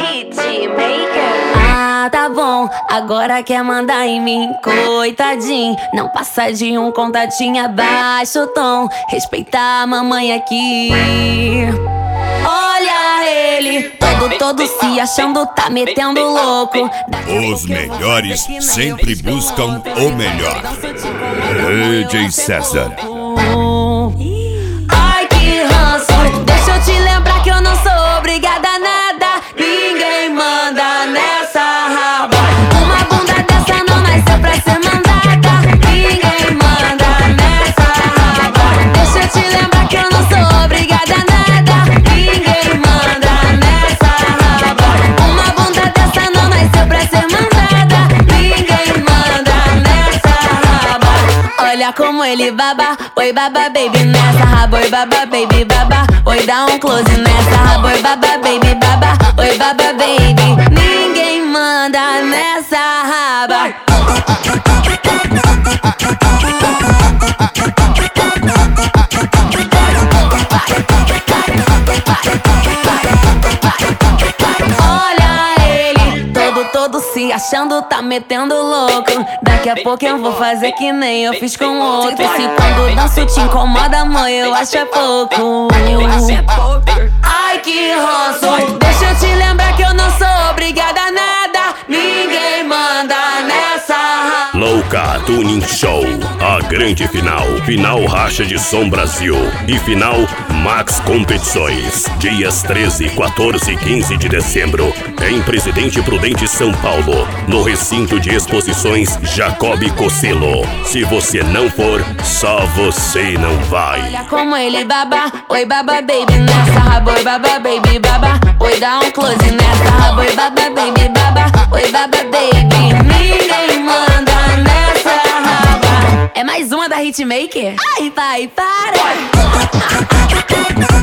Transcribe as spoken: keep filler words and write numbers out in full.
Hitmaker. Ah, tá bom, agora quer mandar em mim, coitadinho. Não passa de um contatinho abaixo o tom. Respeitar a mamãe aqui. Olha ele, todo, todo se achando, tá metendo louco. Os melhores sempre buscam o melhor. D J César. Ai, que ranço, deixa eu te lembrar que eu não sou obrigada a nada. Ninguém manda nessa raba. Uma bunda dessa não nasceu pra ser mandada. Ninguém manda nessa raba. Deixa eu te lembrar que eu não sou obrigada a nada. Ninguém manda nessa raba. Uma bunda dessa não nasceu pra ser mandada. Ninguém manda nessa raba. Olha como ele baba, oi baba baby nessa raba, oi baba baby baba, oi dá um close nessa raba, oi baba baby baba, oi baba baby. Ninguém manda nessa raba. Olha ele, todo, todo se achando, tá metendo louco. Daqui a pouco eu vou fazer que nem eu fiz com outro. Se quando danço te incomoda, mãe, eu acho é pouco. Ai, que ranço, deixa eu te lembrar que eu não sou obrigada a nada. Ninguém manda nessa raba. Louca Tuning Show, a grande final, final Racha de Som Brasil e final Max Competições, dias treze, quatorze e quinze de dezembro, em Presidente Prudente, São Paulo, no recinto de exposições Jacob Cocelo. Se você não for, só você não vai. Olha como ele baba, oi baba baby nessa raba, oi baba baby baba, oi dá um close nessa raba, oi baba baby baba, oi baba baby. Ninguém manda nessa raba. É mais uma da Hitmaker? Ai, vai, para!